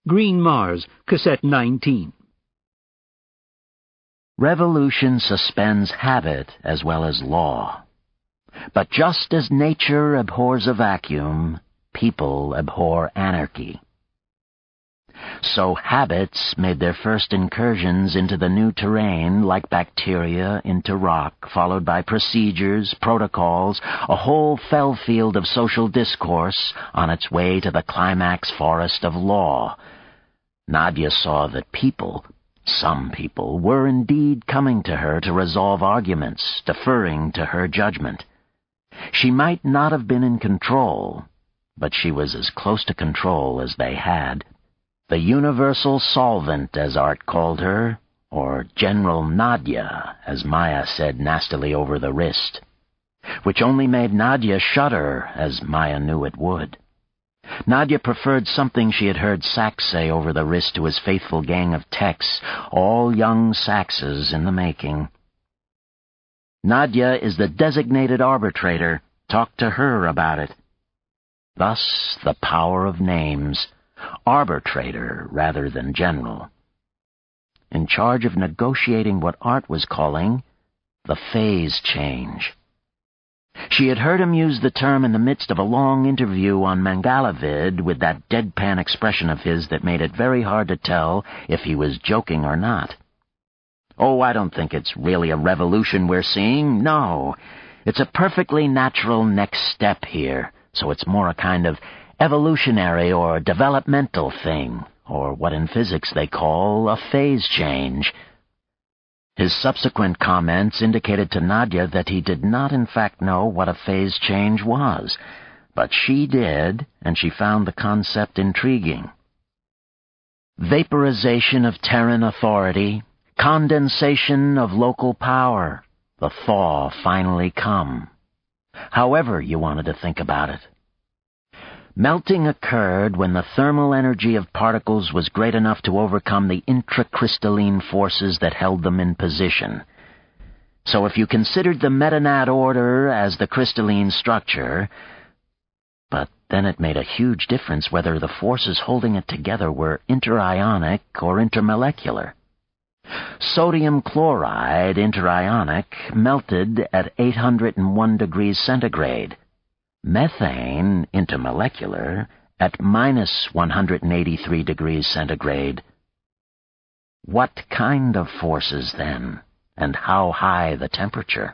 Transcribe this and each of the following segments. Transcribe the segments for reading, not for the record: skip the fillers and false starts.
Green Mars, Cassette 19. Revolution suspends habit as well as law. But just as nature abhors a vacuum, people abhor anarchy. So habits made their first incursions into the new terrain like bacteria into rock, followed by procedures, protocols, a whole fell field of social discourse on its way to the climax forest of law. Nadia saw that people, some people, were indeed coming to her to resolve arguments, deferring to her judgment. She might not have been in control, but she was as close to control as they had. The universal solvent, as Art called her, or General Nadia, as Maya said nastily over the wrist, which only made Nadia shudder, as Maya knew it would. Nadia preferred something she had heard Sachs say over the wrist to his faithful gang of techs, all young Saxes in the making. Nadia is the designated arbitrator. Talk to her about it. Thus the power of names. Arbitrator rather than general. In charge of negotiating what Art was calling the phase change. She had heard him use the term in the midst of a long interview on Mangalavid with that deadpan expression of his that made it very hard to tell if he was joking or not. Oh, I don't think it's really a revolution we're seeing. No, it's a perfectly natural next step here, so it's more a kind of evolutionary or developmental thing, or what in physics they call a phase change. His subsequent comments indicated to Nadia that he did not in fact know what a phase change was, but she did, and she found the concept intriguing. Vaporization of Terran authority, condensation of local power, the thaw finally come. However you wanted to think about it. Melting occurred when the thermal energy of particles was great enough to overcome the intracrystalline forces that held them in position. So if you considered the metanat order as the crystalline structure, but then it made a huge difference whether the forces holding it together were interionic or intermolecular. Sodium chloride, interionic, melted at 801 degrees centigrade. Methane, intermolecular, at minus 183 degrees centigrade. What kind of forces, then, and how high the temperature?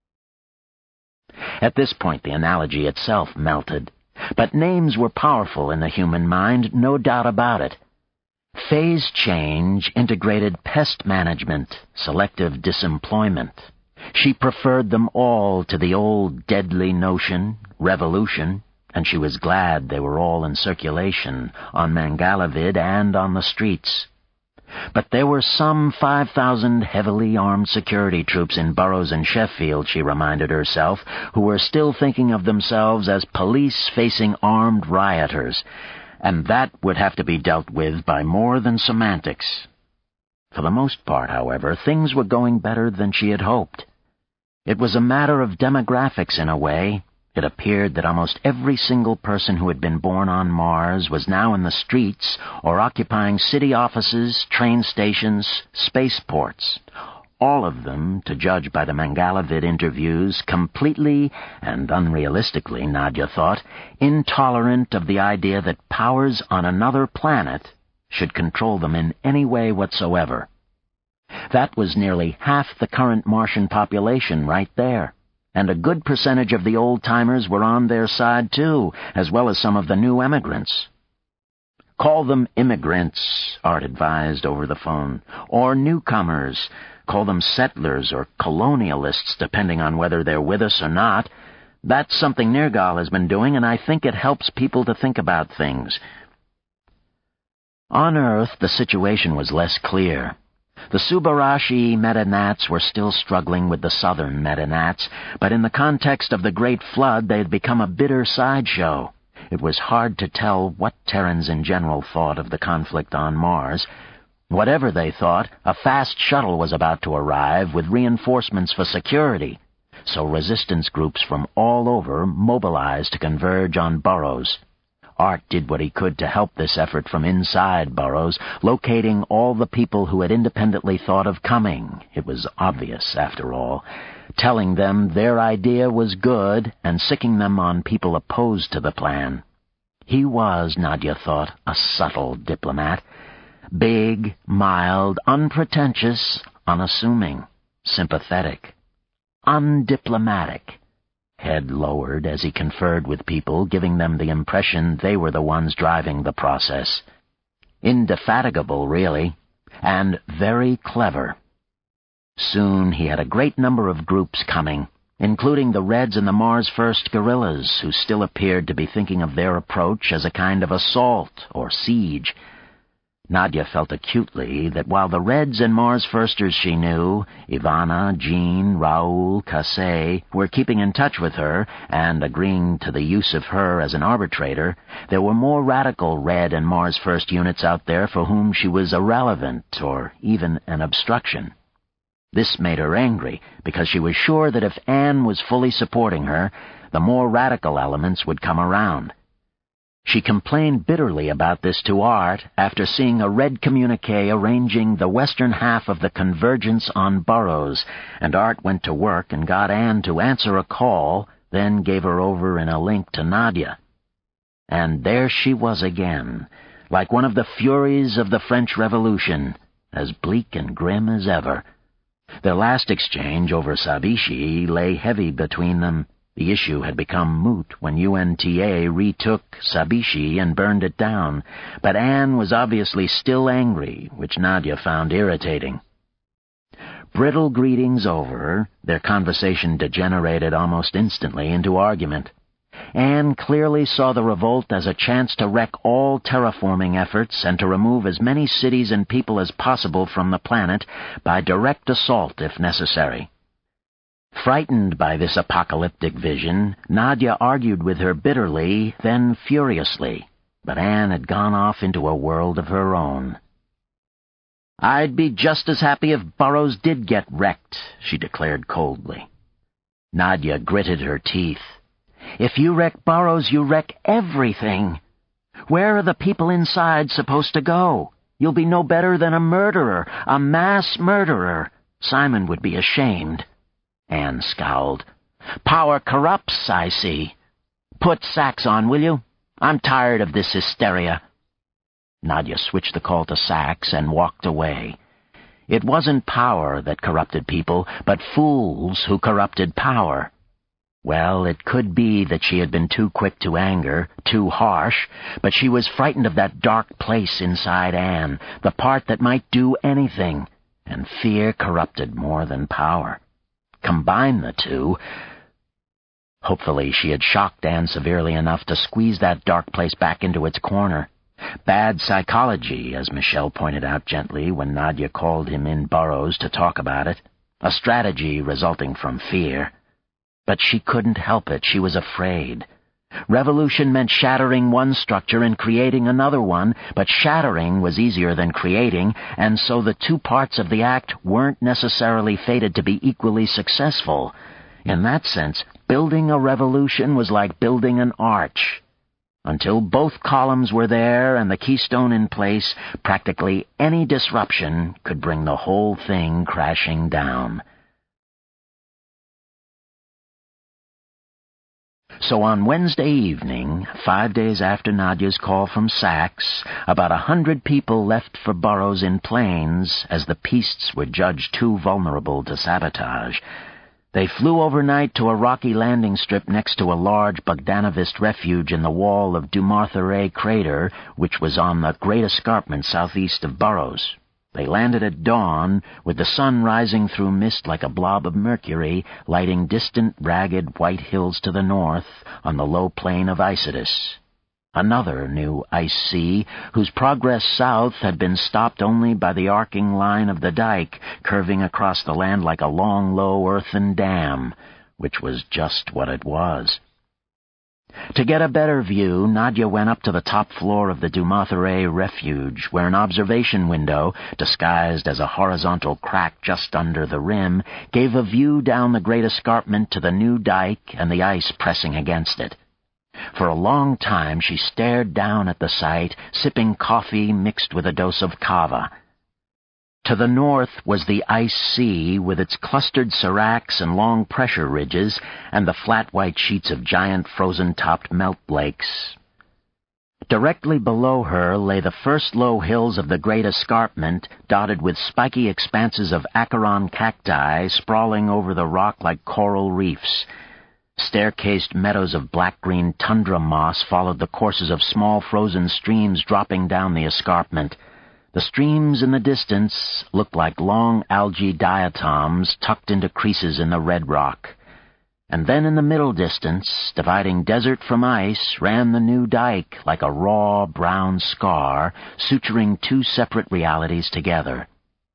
At this point the analogy itself melted, but names were powerful in the human mind, no doubt about it. Phase change integrated pest management, selective disemployment. She preferred them all to the old deadly notion, revolution, and she was glad they were all in circulation, on Mangalavid and on the streets. But there were some 5,000 heavily armed security troops in Burroughs and Sheffield, she reminded herself, who were still thinking of themselves as police facing armed rioters, and that would have to be dealt with by more than semantics. For the most part, however, things were going better than she had hoped. It was a matter of demographics in a way. It appeared that almost every single person who had been born on Mars was now in the streets or occupying city offices, train stations, spaceports. All of them, to judge by the Mangalavid interviews, completely and unrealistically, Nadia thought, intolerant of the idea that powers on another planet should control them in any way whatsoever. That was nearly half the current Martian population right there, and a good percentage of the old-timers were on their side too, as well as some of the new emigrants. Call them immigrants, Art advised over the phone, or newcomers. Call them settlers or colonialists, depending on whether they're with us or not. That's something Nergal has been doing, and I think it helps people to think about things. On Earth, the situation was less clear. The Subarashi metanats were still struggling with the southern metanats, but in the context of the Great Flood they had become a bitter sideshow. It was hard to tell what Terrans in general thought of the conflict on Mars. Whatever they thought, a fast shuttle was about to arrive with reinforcements for security, so resistance groups from all over mobilized to converge on Burroughs. Art did what he could to help this effort from inside Burroughs, locating all the people who had independently thought of coming. It was obvious, after all. Telling them their idea was good and sicking them on people opposed to the plan. He was, Nadia thought, a subtle diplomat. Big, mild, unpretentious, unassuming, sympathetic, undiplomatic. Head lowered as he conferred with people, giving them the impression they were the ones driving the process. Indefatigable, really, and very clever. Soon he had a great number of groups coming, including the Reds and the Mars First guerrillas, who still appeared to be thinking of their approach as a kind of assault or siege. Nadia felt acutely that while the Reds and Mars Firsters she knew, Ivana, Jean, Raoul, Casey, were keeping in touch with her and agreeing to the use of her as an arbitrator, there were more radical Red and Mars First units out there for whom she was irrelevant or even an obstruction. This made her angry, because she was sure that if Anne was fully supporting her, the more radical elements would come around. She complained bitterly about this to Art after seeing a Red communique arranging the western half of the convergence on Burroughs, and Art went to work and got Anne to answer a call, then gave her over in a link to Nadia. And there she was again, like one of the furies of the French Revolution, as bleak and grim as ever. Their last exchange over Sabishi lay heavy between them. The issue had become moot when UNTA retook Sabishi and burned it down, but Anne was obviously still angry, which Nadia found irritating. Brittle greetings over, their conversation degenerated almost instantly into argument. Anne clearly saw the revolt as a chance to wreck all terraforming efforts and to remove as many cities and people as possible from the planet by direct assault if necessary. Frightened by this apocalyptic vision, Nadia argued with her bitterly, then furiously, but Anne had gone off into a world of her own. "I'd be just as happy if Burroughs did get wrecked," she declared coldly. Nadia gritted her teeth. "If you wreck Burroughs, you wreck everything. Where are the people inside supposed to go? You'll be no better than a murderer, a mass murderer. Simon would be ashamed." Anne scowled. "Power corrupts, I see. Put Sachs on, will you? I'm tired of this hysteria." Nadia switched the call to Sachs and walked away. It wasn't power that corrupted people, but fools who corrupted power. Well, it could be that she had been too quick to anger, too harsh, but she was frightened of that dark place inside Anne, the part that might do anything, and fear corrupted more than power. Combine the two. Hopefully she had shocked Anne severely enough to squeeze that dark place back into its corner. Bad psychology, as Michelle pointed out gently when Nadia called him in Burroughs to talk about it. A strategy resulting from fear. But she couldn't help it. She was afraid. Revolution meant shattering one structure and creating another one, but shattering was easier than creating, and so the two parts of the act weren't necessarily fated to be equally successful. In that sense, building a revolution was like building an arch. Until both columns were there and the keystone in place, practically any disruption could bring the whole thing crashing down. So on Wednesday evening, 5 days after Nadia's call from Sachs, about 100 people left for Burroughs in planes, as the pistes were judged too vulnerable to sabotage. They flew overnight to a rocky landing strip next to a large Bogdanovist refuge in the wall of Dumartha crater, which was on the Great Escarpment southeast of Burroughs. They landed at dawn, with the sun rising through mist like a blob of mercury, lighting distant, ragged white hills to the north on the low plain of Isidus. Another new ice sea, whose progress south had been stopped only by the arcing line of the dike, curving across the land like a long, low earthen dam, which was just what it was. To get a better view, Nadia went up to the top floor of the Dumartha refuge, where an observation window, disguised as a horizontal crack just under the rim, gave a view down the Great Escarpment to the new dike and the ice pressing against it. For a long time she stared down at the sight, sipping coffee mixed with a dose of kava. To the north was the ice sea with its clustered seracs and long pressure ridges and the flat white sheets of giant frozen-topped melt lakes. Directly below her lay the first low hills of the Great Escarpment, dotted with spiky expanses of acheron cacti sprawling over the rock like coral reefs. Staircased meadows of black-green tundra moss followed the courses of small frozen streams dropping down the escarpment. The streams in the distance looked like long algae diatoms tucked into creases in the red rock. And then in the middle distance, dividing desert from ice, ran the new dike like a raw brown scar, suturing two separate realities together.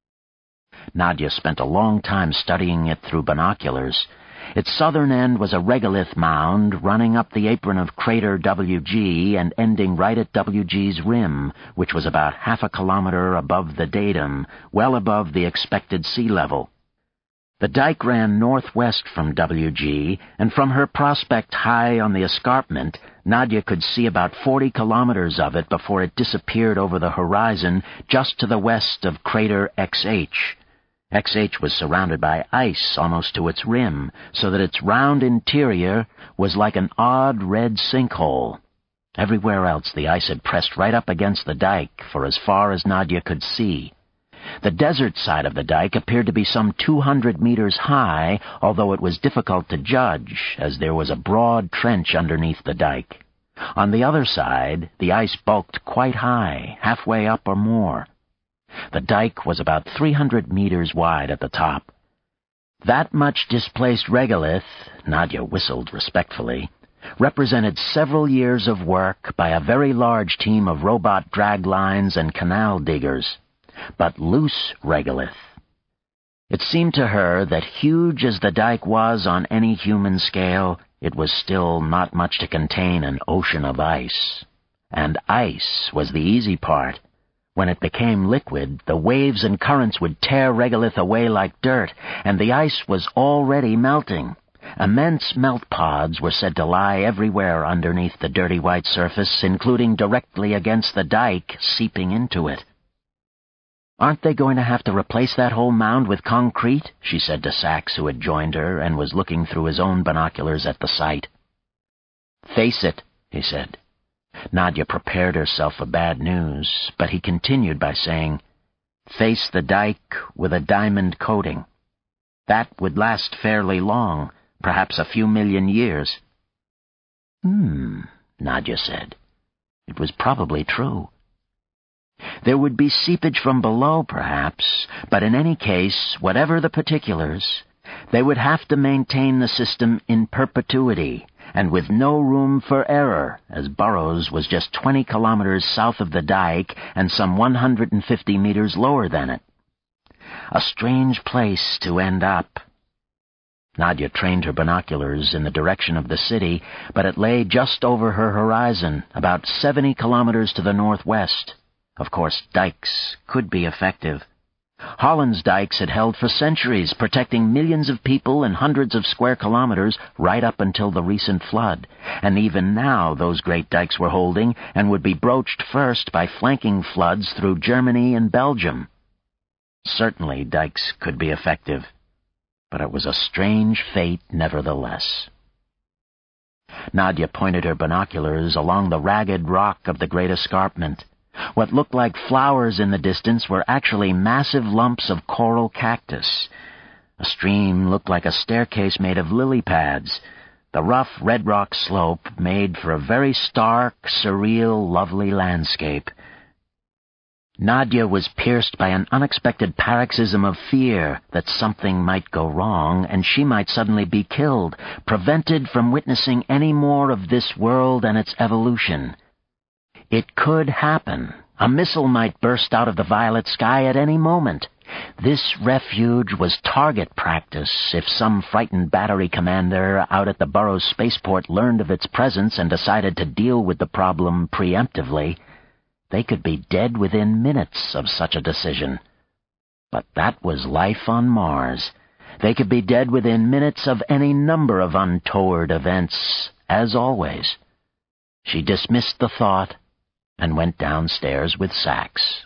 Nadia spent a long time studying it through binoculars. Its southern end was a regolith mound running up the apron of crater WG and ending right at WG's rim, which was about half a kilometer above the datum, well above the expected sea level. The dike ran northwest from WG, and from her prospect high on the escarpment, Nadia could see about 40 kilometers of it before it disappeared over the horizon just to the west of crater XH. XH was surrounded by ice almost to its rim, so that its round interior was like an odd red sinkhole. Everywhere else the ice had pressed right up against the dike for as far as Nadia could see. The desert side of the dike appeared to be some 200 meters high, although it was difficult to judge, as there was a broad trench underneath the dike. On the other side, the ice bulked quite high, halfway up or more. The dike was about 300 meters wide at the top. That much displaced regolith, Nadia whistled respectfully, represented several years of work by a very large team of robot drag lines and canal diggers. But loose regolith. It seemed to her that huge as the dike was on any human scale, it was still not much to contain an ocean of ice. And ice was the easy part. When it became liquid, the waves and currents would tear regolith away like dirt, and the ice was already melting. Immense melt pods were said to lie everywhere underneath the dirty white surface, including directly against the dike, seeping into it. "Aren't they going to have to replace that whole mound with concrete?" she said to Sachs, who had joined her and was looking through his own binoculars at the site. "Face it," he said. Nadia prepared herself for bad news, but he continued by saying, "Face the dike with a diamond coating. That would last fairly long, perhaps a few million years." Nadia said. It was probably true. There would be seepage from below, perhaps, but in any case, whatever the particulars, they would have to maintain the system in perpetuity, and with no room for error, as Burroughs was just 20 kilometers south of the dike and some 150 meters lower than it. A strange place to end up. Nadia trained her binoculars in the direction of the city, but it lay just over her horizon, about 70 kilometers to the northwest. Of course, dikes could be effective. Holland's dikes had held for centuries, protecting millions of people and hundreds of square kilometers right up until the recent flood. And even now those great dikes were holding and would be broached first by flanking floods through Germany and Belgium. Certainly dikes could be effective, but it was a strange fate nevertheless. Nadia pointed her binoculars along the ragged rock of the Great Escarpment. What looked like flowers in the distance were actually massive lumps of coral cactus. A stream looked like a staircase made of lily pads. The rough red rock slope made for a very stark, surreal, lovely landscape. Nadia was pierced by an unexpected paroxysm of fear that something might go wrong and she might suddenly be killed, prevented from witnessing any more of this world and its evolution. It could happen. A missile might burst out of the violet sky at any moment. This refuge was target practice if some frightened battery commander out at the Burroughs spaceport learned of its presence and decided to deal with the problem preemptively. They could be dead within minutes of such a decision. But that was life on Mars. They could be dead within minutes of any number of untoward events, as always. She dismissed the thought and went downstairs with Sax.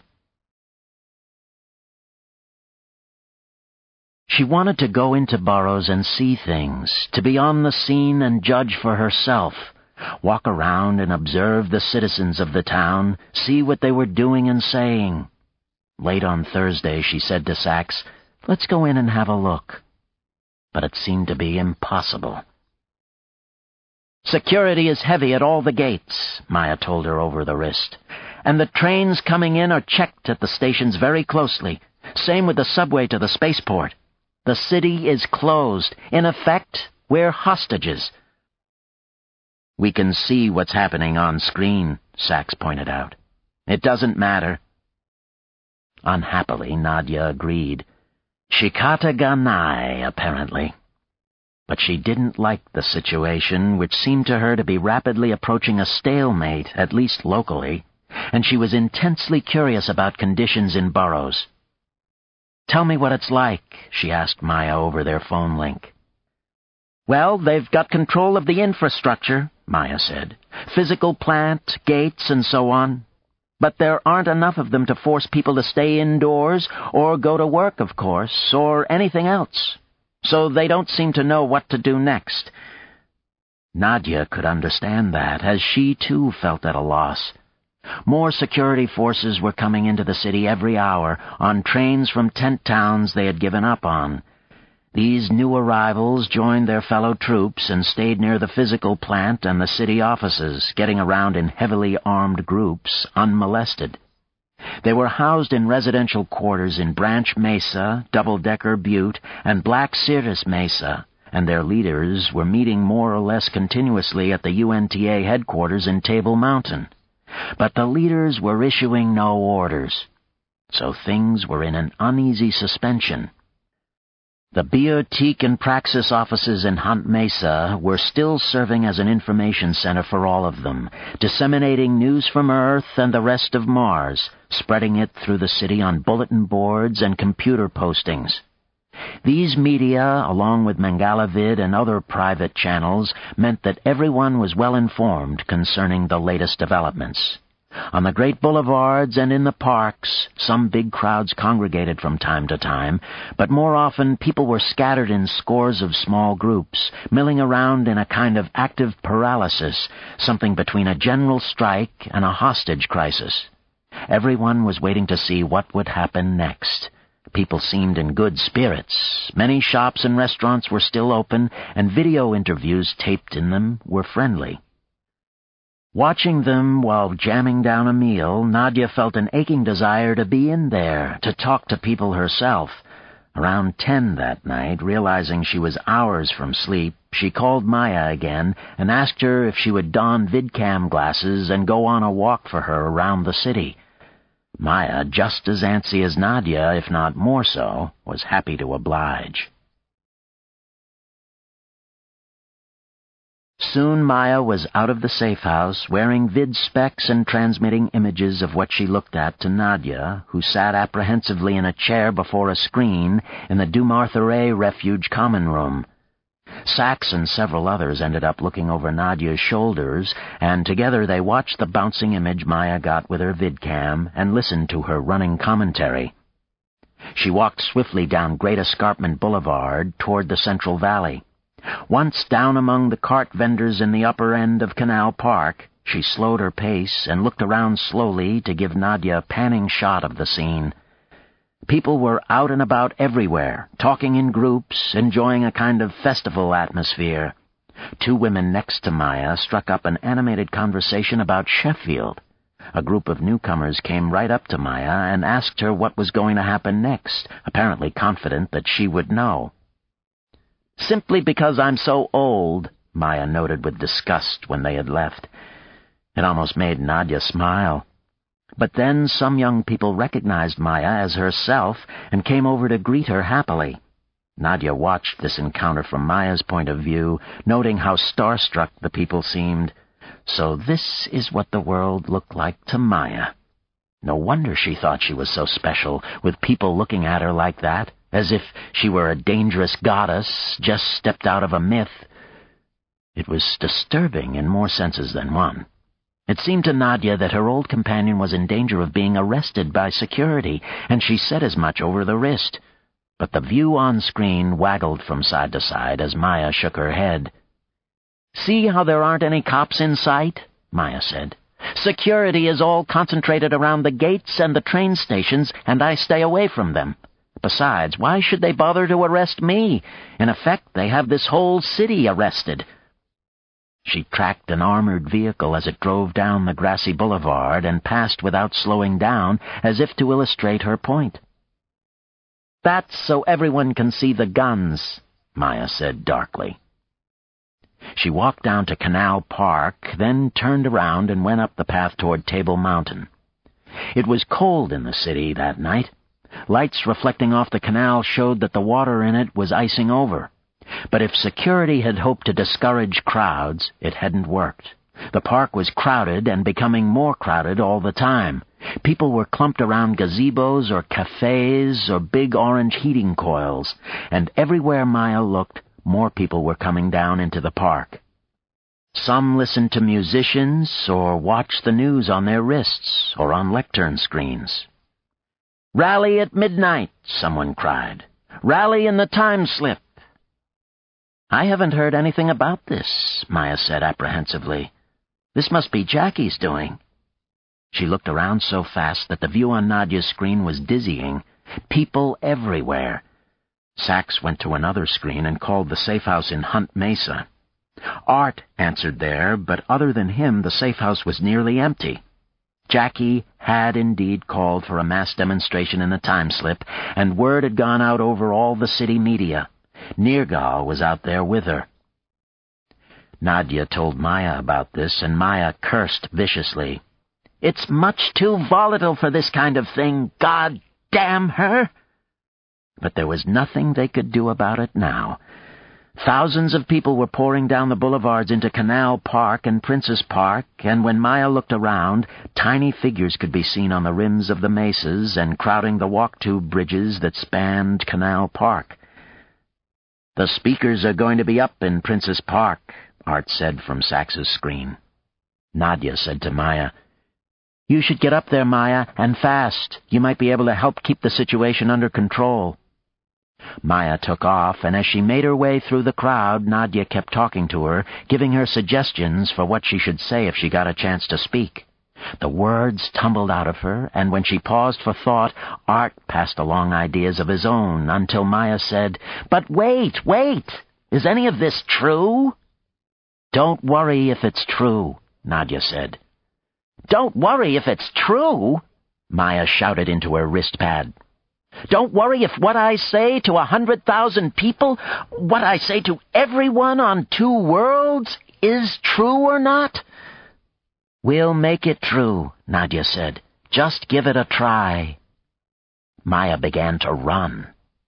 She wanted to go into Burroughs and see things, to be on the scene and judge for herself, walk around and observe the citizens of the town, see what they were doing and saying. Late on Thursday, she said to Sax, "Let's go in and have a look." But it seemed to be impossible. "Security is heavy at all the gates," Maya told her over the wrist. "And the trains coming in are checked at the stations very closely. Same with the subway to the spaceport. The city is closed. In effect, we're hostages." "We can see what's happening on screen," Sax pointed out. "It doesn't matter." Unhappily, Nadia agreed. Shikata Ganai, apparently. But she didn't like the situation, which seemed to her to be rapidly approaching a stalemate, at least locally, and she was intensely curious about conditions in Burroughs. "Tell me what it's like," she asked Maya over their phone link. "Well, they've got control of the infrastructure," Maya said. "Physical plant, gates, and so on. But there aren't enough of them to force people to stay indoors, or go to work, of course, or anything else. So they don't seem to know what to do next." Nadia could understand that, as she too felt at a loss. More security forces were coming into the city every hour, on trains from tent towns they had given up on. These new arrivals joined their fellow troops and stayed near the physical plant and the city offices, getting around in heavily armed groups, unmolested. They were housed in residential quarters in Branch Mesa, Double-Decker Butte, and Black Syrtis Mesa, and their leaders were meeting more or less continuously at the UNTA headquarters in Table Mountain. But the leaders were issuing no orders, so things were in an uneasy suspension. The Biotique and Praxis offices in Hunt Mesa were still serving as an information center for all of them, disseminating news from Earth and the rest of Mars, spreading it through the city on bulletin boards and computer postings. These media, along with Mangalavid and other private channels, meant that everyone was well informed concerning the latest developments. On the great boulevards and in the parks, some big crowds congregated from time to time, but more often people were scattered in scores of small groups, milling around in a kind of active paralysis, something between a general strike and a hostage crisis. Everyone was waiting to see what would happen next. People seemed in good spirits. Many shops and restaurants were still open, and video interviews taped in them were friendly. Watching them while jamming down a meal, Nadia felt an aching desire to be in there, to talk to people herself. Around 10 that night, realizing she was hours from sleep, she called Maya again and asked her if she would don VidCam glasses and go on a walk for her around the city. Maya, just as antsy as Nadia, if not more so, was happy to oblige. Soon Maya was out of the safe house, wearing vid specs and transmitting images of what she looked at to Nadia, who sat apprehensively in a chair before a screen in the Dumartharay Refuge common room. Sax and several others ended up looking over Nadia's shoulders, and together they watched the bouncing image Maya got with her vidcam and listened to her running commentary. She walked swiftly down Great Escarpment Boulevard toward the Central Valley. Once down among the cart vendors in the upper end of Canal Park, she slowed her pace and looked around slowly to give Nadia a panning shot of the scene. People were out and about everywhere, talking in groups, enjoying a kind of festival atmosphere. Two women next to Maya struck up an animated conversation about Sheffield. A group of newcomers came right up to Maya and asked her what was going to happen next, apparently confident that she would know. "Simply because I'm so old," Maya noted with disgust when they had left. It almost made Nadia smile. But then some young people recognized Maya as herself and came over to greet her happily. Nadia watched this encounter from Maya's point of view, noting how starstruck the people seemed. So this is what the world looked like to Maya. No wonder she thought she was so special, with people looking at her like that, as if she were a dangerous goddess just stepped out of a myth. It was disturbing in more senses than one. It seemed to Nadia that her old companion was in danger of being arrested by security, and she said as much over the wrist. But the view on screen waggled from side to side as Maya shook her head. "See how there aren't any cops in sight?" Maya said. "Security is all concentrated around the gates and the train stations, and I stay away from them. Besides, why should they bother to arrest me? In effect, they have this whole city arrested." She tracked an armored vehicle as it drove down the grassy boulevard and passed without slowing down, as if to illustrate her point. "That's so everyone can see the guns," Maya said darkly. She walked down to Canal Park, then turned around and went up the path toward Table Mountain. It was cold in the city that night. Lights reflecting off the canal showed that the water in it was icing over. But if security had hoped to discourage crowds, it hadn't worked. The park was crowded and becoming more crowded all the time. People were clumped around gazebos or cafes or big orange heating coils, and everywhere Maya looked, more people were coming down into the park. Some listened to musicians or watched the news on their wrists or on lectern screens. "Rally at midnight," someone cried. "Rally in the time slip." "I haven't heard anything about this," Maya said apprehensively. "This must be Jackie's doing." She looked around so fast that the view on Nadia's screen was dizzying. People everywhere. Sachs went to another screen and called the safe house in Hunt Mesa. Art answered there, but other than him, the safe house was nearly empty. Jackie had indeed called for a mass demonstration in the time slip, and word had gone out over all the city media. Nergal was out there with her. Nadia told Maya about this, and Maya cursed viciously. "It's much too volatile for this kind of thing, God damn her!" But there was nothing they could do about it now. Thousands of people were pouring down the boulevards into Canal Park and Princess Park, and when Maya looked around, tiny figures could be seen on the rims of the mesas and crowding the walk-tube bridges that spanned Canal Park. "The speakers are going to be up in Princess Park," Art said from Sax's screen. Nadia said to Maya, "You should get up there, Maya, and fast. You might be able to help keep the situation under control." Maya took off, and as she made her way through the crowd, Nadia kept talking to her, giving her suggestions for what she should say if she got a chance to speak. The words tumbled out of her, and when she paused for thought, Art passed along ideas of his own, until Maya said, "But wait! Is any of this true?" "Don't worry if it's true," Nadia said. "Don't worry if it's true?" Maya shouted into her wristpad. "Don't worry if what I say to 100,000 people, what I say to everyone on 2 worlds, is true or not?" "We'll make it true," Nadia said. "Just give it a try." Maya began to run.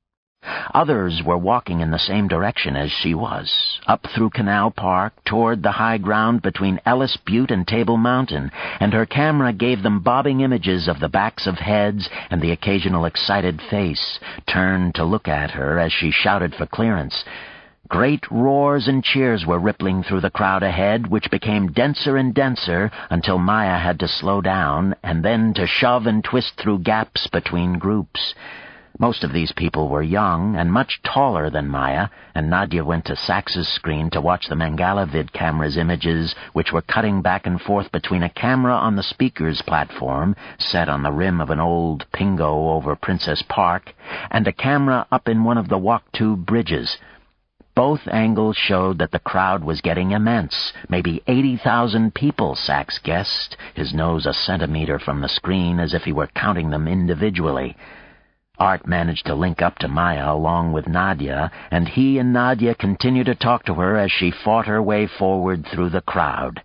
Others were walking in the same direction as she was, up through Canal Park toward the high ground between Ellis Butte and Table Mountain, and her camera gave them bobbing images of the backs of heads and the occasional excited face, turned to look at her as she shouted for clearance. Great roars and cheers were rippling through the crowd ahead, which became denser and denser until Maya had to slow down and then to shove and twist through gaps between groups. Most of these people were young and much taller than Maya, and Nadia went to Sax's screen to watch the Mangalavid camera's images, which were cutting back and forth between a camera on the speaker's platform, set on the rim of an old Pingo over Princess Park, and a camera up in one of the walk-tube bridges. Both angles showed that the crowd was getting immense, maybe 80,000 people, Sachs guessed, his nose a centimeter from the screen as if he were counting them individually. Art managed to link up to Maya along with Nadia, and he and Nadia continued to talk to her as she fought her way forward through the crowd.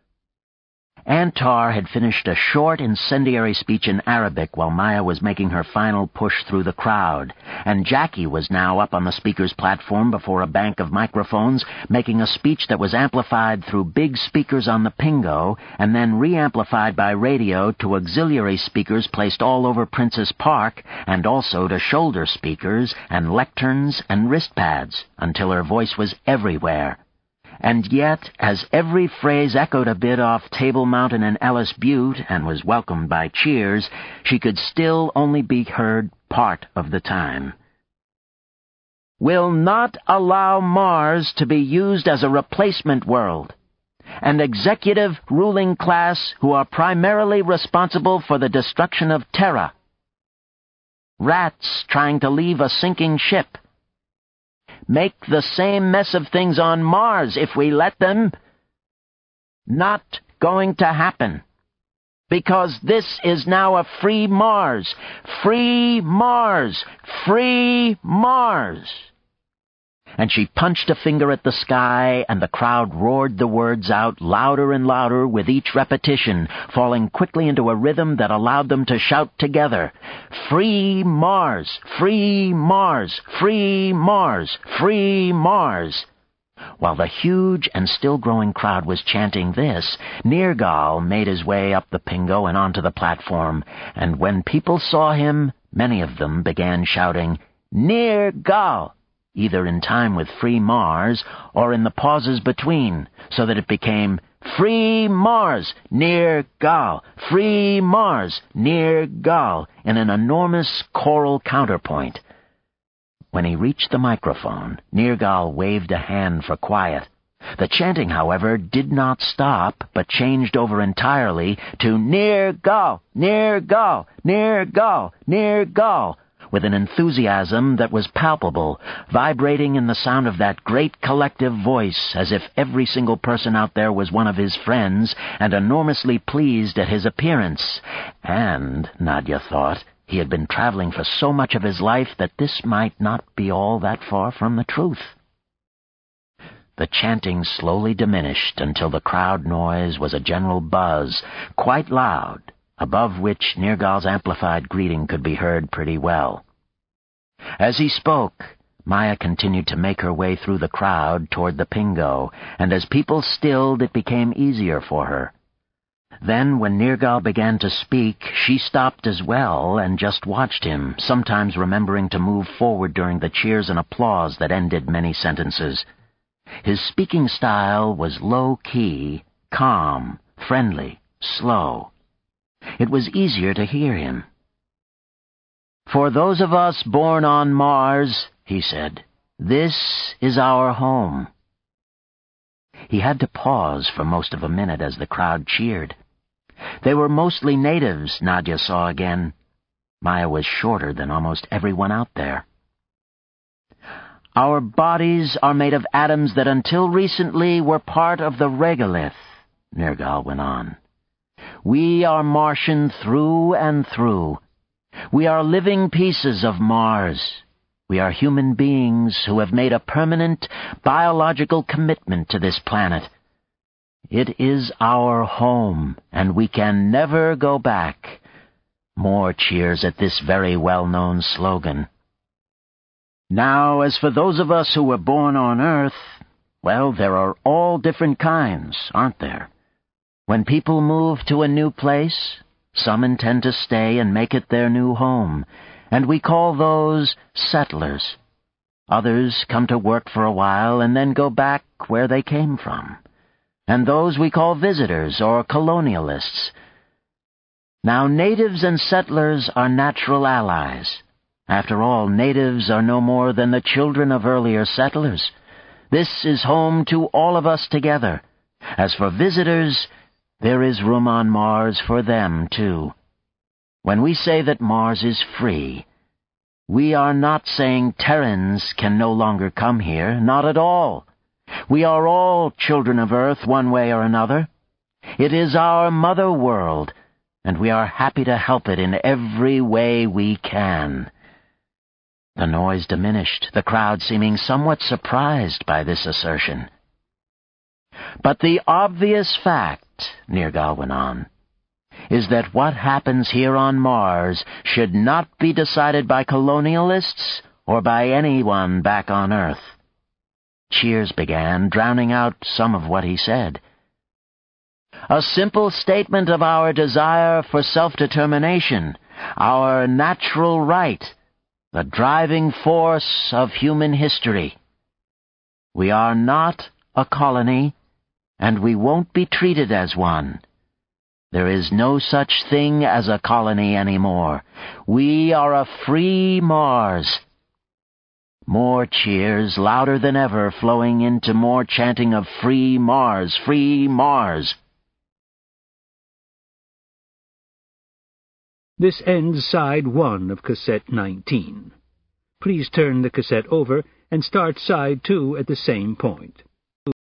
Antar had finished a short, incendiary speech in Arabic while Maya was making her final push through the crowd, and Jackie was now up on the speaker's platform before a bank of microphones, making a speech that was amplified through big speakers on the Pingo, and then re-amplified by radio to auxiliary speakers placed all over Princess Park, and also to shoulder speakers and lecterns and wristpads, until her voice was everywhere. And yet, as every phrase echoed a bit off Table Mountain and Ellis Butte and was welcomed by cheers, she could still only be heard part of the time. "Will not allow Mars to be used as a replacement world. An executive ruling class who are primarily responsible for the destruction of Terra. Rats trying to leave a sinking ship. Make the same mess of things on Mars if we let them. Not going to happen. Because this is now a free Mars. Free Mars. Free Mars." And she punched a finger at the sky, and the crowd roared the words out louder and louder with each repetition, falling quickly into a rhythm that allowed them to shout together, "Free Mars! Free Mars! Free Mars! Free Mars!" While the huge and still-growing crowd was chanting this, Nergal made his way up the Pingo and onto the platform, and when people saw him, many of them began shouting, "Nergal!" either in time with Free Mars or in the pauses between, so that it became "Free Mars, Nergal! Free Mars, Nergal!" in an enormous choral counterpoint. When he reached the microphone, Nergal waved a hand for quiet. The chanting, however, did not stop, but changed over entirely to "Nergal! Nergal! Nergal! Nergal!" with an enthusiasm that was palpable, vibrating in the sound of that great collective voice, as if every single person out there was one of his friends, and enormously pleased at his appearance. And, Nadia thought, he had been traveling for so much of his life that this might not be all that far from the truth. The chanting slowly diminished until the crowd noise was a general buzz, quite loud, above which Nergal's amplified greeting could be heard pretty well. As he spoke, Maya continued to make her way through the crowd toward the Pingo, and as people stilled, it became easier for her. Then, when Nergal began to speak, she stopped as well and just watched him, sometimes remembering to move forward during the cheers and applause that ended many sentences. His speaking style was low-key, calm, friendly, slow. It was easier to hear him. "For those of us born on Mars," he said, "this is our home." He had to pause for most of a minute as the crowd cheered. They were mostly natives, Nadia saw again. Maya was shorter than almost everyone out there. "Our bodies are made of atoms that until recently were part of the regolith," Nergal went on. "We are Martian through and through. We are living pieces of Mars. We are human beings who have made a permanent biological commitment to this planet. It is our home, and we can never go back." More cheers at this very well-known slogan. "Now, as for those of us who were born on Earth, well, there are all different kinds, aren't there? When people move to a new place, some intend to stay and make it their new home, and we call those settlers. Others come to work for a while and then go back where they came from. And those we call visitors or colonialists. Now, natives and settlers are natural allies. After all, natives are no more than the children of earlier settlers. This is home to all of us together. As for visitors, there is room on Mars for them, too. When we say that Mars is free, we are not saying Terrans can no longer come here, not at all. We are all children of Earth one way or another. It is our mother world, and we are happy to help it in every way we can." The noise diminished, the crowd seeming somewhat surprised by this assertion. "But the obvious fact," Nergal went on, "is that what happens here on Mars should not be decided by colonialists or by anyone back on Earth." Cheers began, drowning out some of what he said. "A simple statement of our desire for self-determination, our natural right, the driving force of human history. We are not a colony, and we won't be treated as one. There is no such thing as a colony anymore. We are a free Mars. More cheers, louder than ever, flowing into more chanting of Free Mars, Free Mars. This ends side 1 of cassette 19. Please turn the cassette over and start side 2 at the same point.